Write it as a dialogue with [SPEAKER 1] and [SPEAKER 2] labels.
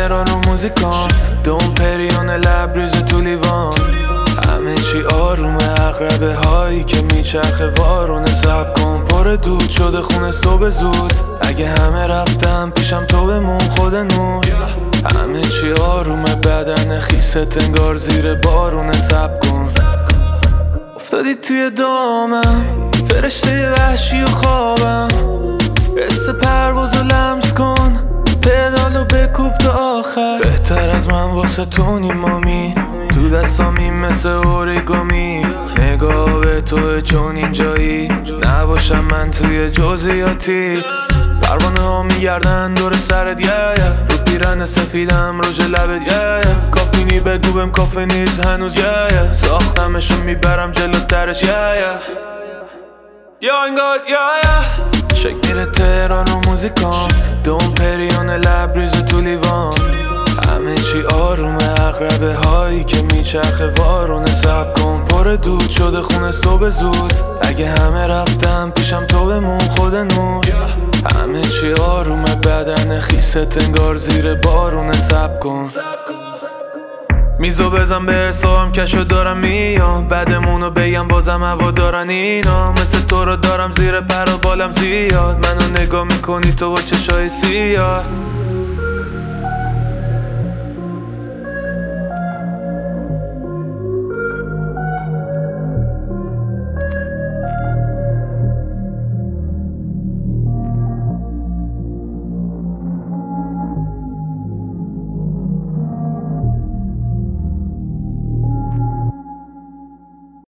[SPEAKER 1] تهران و موزیکان دوم پریون لبریز تو لیوان همه چی آرومه عقربه هایی که میچرخه وارونه سب کن پر دود شده خونه صبح زود اگه همه رفتم پیشم تو بمون خود نور همه چی آرومه بدن خیست انگار زیر بارونه سب کن افتادی توی دامم فرشته وحشی و خوابم حس پروازو لمس کن پدالو بکوب تا آخر بهتر از من واسه تو نیمامی تو دستامی مثل اوریگامی نگاه به توه چون اینجایی نباشم من توی جزئیاتی پروانه ها میگردن دور سرت رو پیرن سفیدم روش لبت کافینی بگو بهم کافی نیست هنوز ساختمشو میبرم جلو درش شک میره تهران و موزیکان دوم پریون لبریز تو لیوان همه چی آرومه عقربه هایی که میچرخه وارونه سب کن پر دود شده خونه صبح زود اگه همه رفتم پیشم تو بمون خود نور همه چی آرومه بدن خیست انگار زیر بارونه سب کن میزو بزن به حسابم کشو دارم میام بعدمونو بگم بازم هوا دارن اینا مثل تو رو دارم زیر پر و بالم زیاد منو نگاه میکنی تو با چشای سیاه